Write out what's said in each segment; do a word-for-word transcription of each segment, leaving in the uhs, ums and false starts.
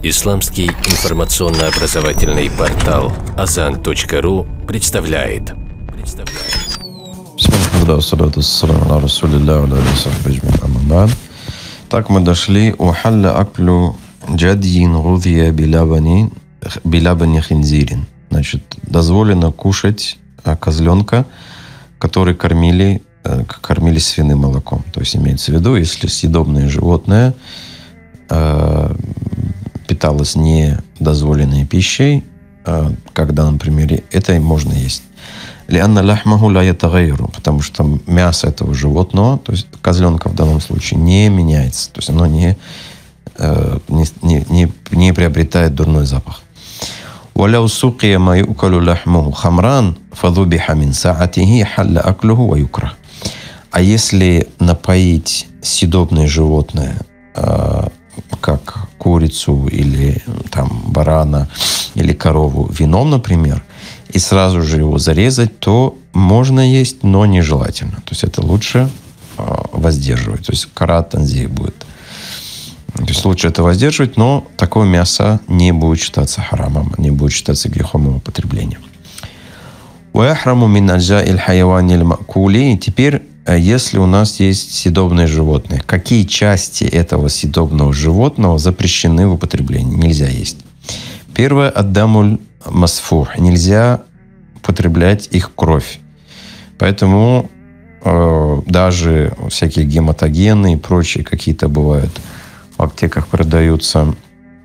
Исламский информационно-образовательный портал азан точка ру представляет. Так мы дошли ухалля аклю джадьин гудия билабани билабани хинзирин. Значит, дозволено кушать козленка, который кормили, кормили свиным молоком. То есть имеется в виду, если съедобное животное э, питалось недозволенной пищей, э, как в данном примере, это можно есть. Лианна ляхмаху ла ятагайру, потому что мясо этого животного, то есть козленка в данном случае, не меняется. То есть оно не, э, не, не, не приобретает дурной запах. وَلَوْ سُقِيَ مَا يُؤْكَلُ لَحْمُهُ خَمْرًا فَذُبِحَ مِنْ سَاعَتِهِ حَلَّ أَكْلُهُ وَيُكْرَهُ. А если напоить съедобное животное, э, как курицу или там, барана или корову вином, например, и сразу же его зарезать, то можно есть, но нежелательно. То есть это лучше э, воздерживать. То есть карат танзих будет. То есть лучше это воздерживать, но такое мясо не будет считаться харамом, не будет считаться грехом употребления. Теперь, если у нас есть съедобное животное, какие части этого съедобного животного запрещены в употреблении? Нельзя есть. Первое – аддамуль масфух. Нельзя употреблять их кровь. Поэтому э, даже всякие гематогены и прочие какие-то бывают в аптеках продаются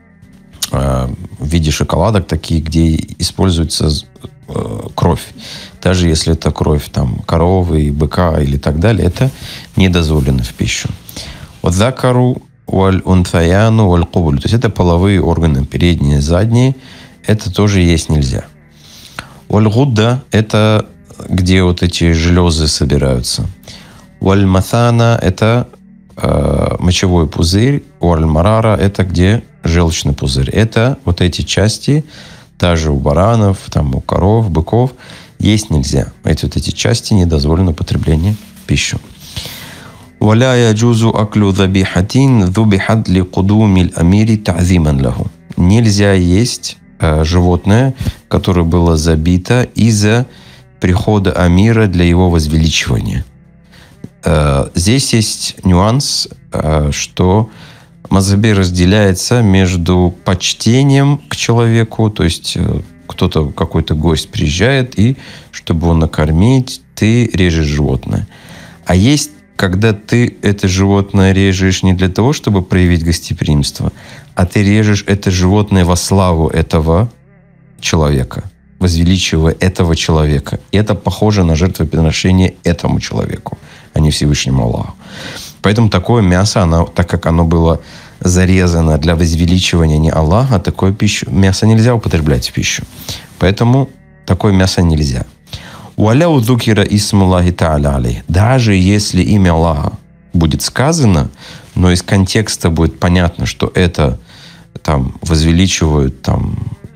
э, в виде шоколадок такие, где используется э, кровь. Даже если это кровь там, коровы, быка или так далее, это не дозволено в пищу. Вадзакару валь унфаяну валь кубуль. То есть это половые органы, передние, задние. Это тоже есть нельзя. Валь гудда – это где вот эти железы собираются. Валь маthana – это мочевой пузырь, уаль-марара – это где желчный пузырь. Это вот эти части, даже у баранов, там, у коров, быков, есть нельзя. Эти вот эти части не дозволено употребление в пищу. «Валя яджузу аклю забихатин зубихат ли кудумиль амири та'зиман лаху». Нельзя есть э, животное, которое было забито из-за прихода амира для его возвеличивания. Здесь есть нюанс, что мазхаби разделяется между почтением к человеку, то есть кто-то, какой-то гость приезжает, и чтобы его накормить, ты режешь животное. А есть, когда ты это животное режешь не для того, чтобы проявить гостеприимство, а ты режешь это животное во славу этого человека, возвеличивая этого человека. И это похоже на жертвоприношение этому человеку, а не Всевышнему Аллаху. Поэтому такое мясо, оно, так как оно было зарезано для возвеличивания не Аллаха, такое пищу, мясо нельзя употреблять в пищу. Поэтому такое мясо нельзя. «Валяу зукира исмуллахи та'аля алейх». Даже если имя Аллаха будет сказано, но из контекста будет понятно, что это там, возвеличивают там,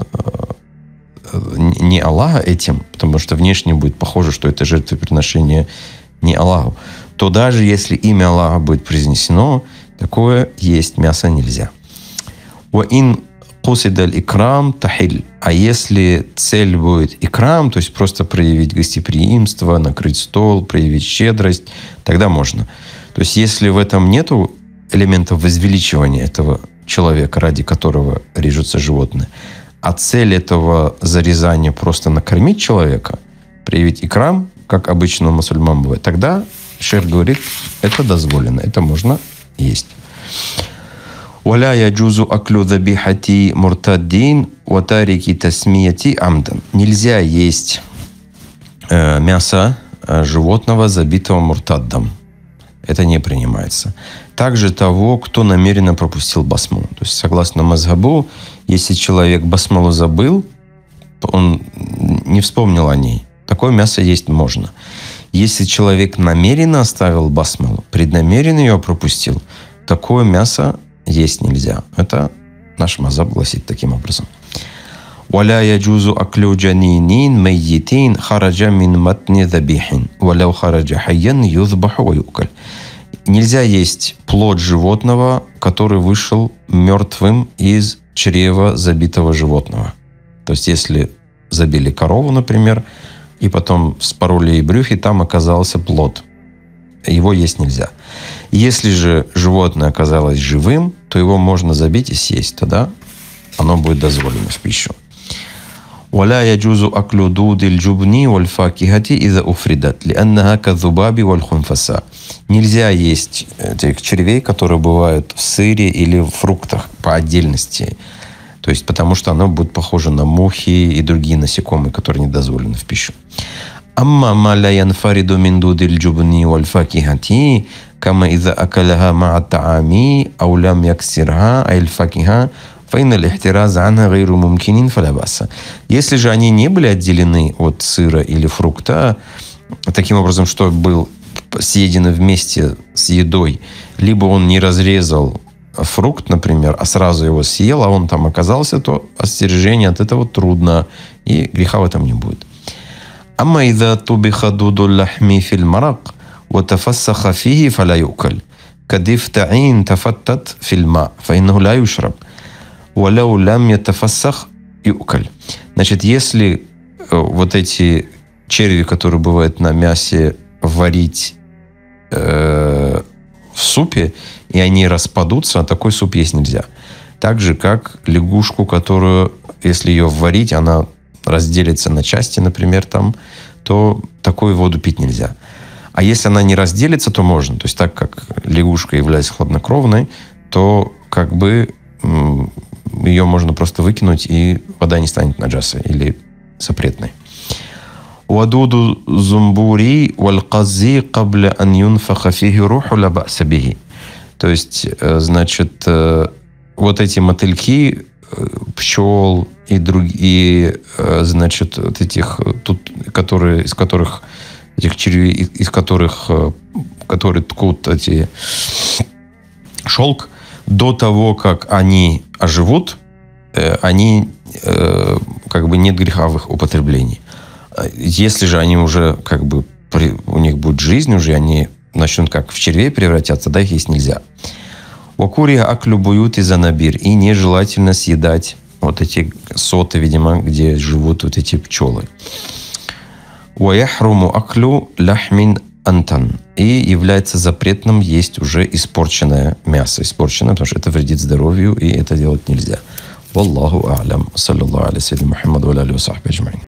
не Аллаха этим, потому что внешне будет похоже, что это жертвоприношение не Аллаху, то даже если имя Аллаха будет произнесено, такое есть мясо нельзя. وَإِنْ قُصِدَ الْإِكْرَامِ تَحِلْ. А если цель будет икрам, то есть просто проявить гостеприимство, накрыть стол, проявить щедрость, тогда можно. То есть если в этом нету элементов возвеличивания этого человека, ради которого режутся животные, а цель этого зарезания просто накормить человека, проявить икрам, как обычно у мусульман бывает, тогда шейх говорит, это дозволено, это можно есть. «Валя яджузу аклю забихати муртаддин ва тарики тасмияти амдан». Нельзя есть э, мясо э, животного, забитого муртаддом. Это не принимается. Также того, кто намеренно пропустил басму. То есть, согласно мазхабу, если человек басмалу забыл, он не вспомнил о ней, такое мясо есть можно. Если человек намеренно оставил басмалу, преднамеренно ее пропустил, такое мясо есть нельзя. Это наш мазхаб гласит таким образом. «Валя яджузу аклю джанинин майятин хараджа мин матни забихин, валяу хараджа хайян юзбаху ва юкаль». нельзя есть плод животного, который вышел мертвым из чрева забитого животного. То есть, если забили корову, например, и потом вспороли ей брюхо, и там оказался плод. Его есть нельзя. Если же животное оказалось живым, то его можно забить и съесть. Тогда оно будет дозволено в пищу. ولا يجوز أكل دود الجبن والفاكهة إذا أفردت لأنها كالذباب والخنفساء. Нельзя есть этих червей, которые бывают в сыре или в фруктах по отдельности. То есть, потому что оно будет похоже на мухи и другие насекомые, которые не дозволены в пищу. أما ما لا ينفرد من دود الجبن والفاكهة كما إذا أكلها مع الطعام أو لم يكسرها أي الفاكهة فإن الاحتراز عنها غير ممكن فلا بأس. Если же они не были отделены от сыра или фрукта, таким образом, что был съеден вместе с едой, либо он не разрезал фрукт, например, а сразу его съел, а он там оказался, то остережение от этого трудно, и греха в этом не будет. أما إذا طبخ دود اللحم في المرق وتفسخ فيه فلا يؤكل كدفتعين تفتت في الماء فإنه لا يشرب ولو لم يتفسخ يؤكل. Значит, если вот эти черви, которые бывают на мясе, варить э, в супе, и они распадутся, такой суп есть нельзя. Так же, как лягушку, которую, если ее варить, она разделится на части, например, там, то такую воду пить нельзя. А если она не разделится, то можно. То есть так как лягушка является хладнокровной, то как бы м- ее можно просто выкинуть, и вода не станет наджасой или запретной. وَدُودُ زُمْبُورِي وَالْقَزِّي قَبْلَ أَنْ يُنْفَخَ فِيهِ رُوحُ لَا بَأْسَ بِهِ. То есть, значит, вот эти мотыльки, пчел и другие, значит, вот этих, тут, которые, из которых, этих червей, из которых, которые ткут эти шелк, до того, как они оживут, они, как бы, нет греха в их употреблении. Если же они уже, как бы, у них будет жизнь, уже они начнут как в червей превратятся, да, их есть нельзя. Вакурия аклю буют и занабир. И нежелательно съедать вот эти соты, видимо, где живут вот эти пчелы. Ваяхруму аклю ляхмин антан. И является запретным есть уже испорченное мясо. Испорченное, потому что это вредит здоровью, и это делать нельзя. Валлаху а'лям. Саллаллаху аля саййидина Мухаммад ва аля алихи ва сахбихи аджмаин.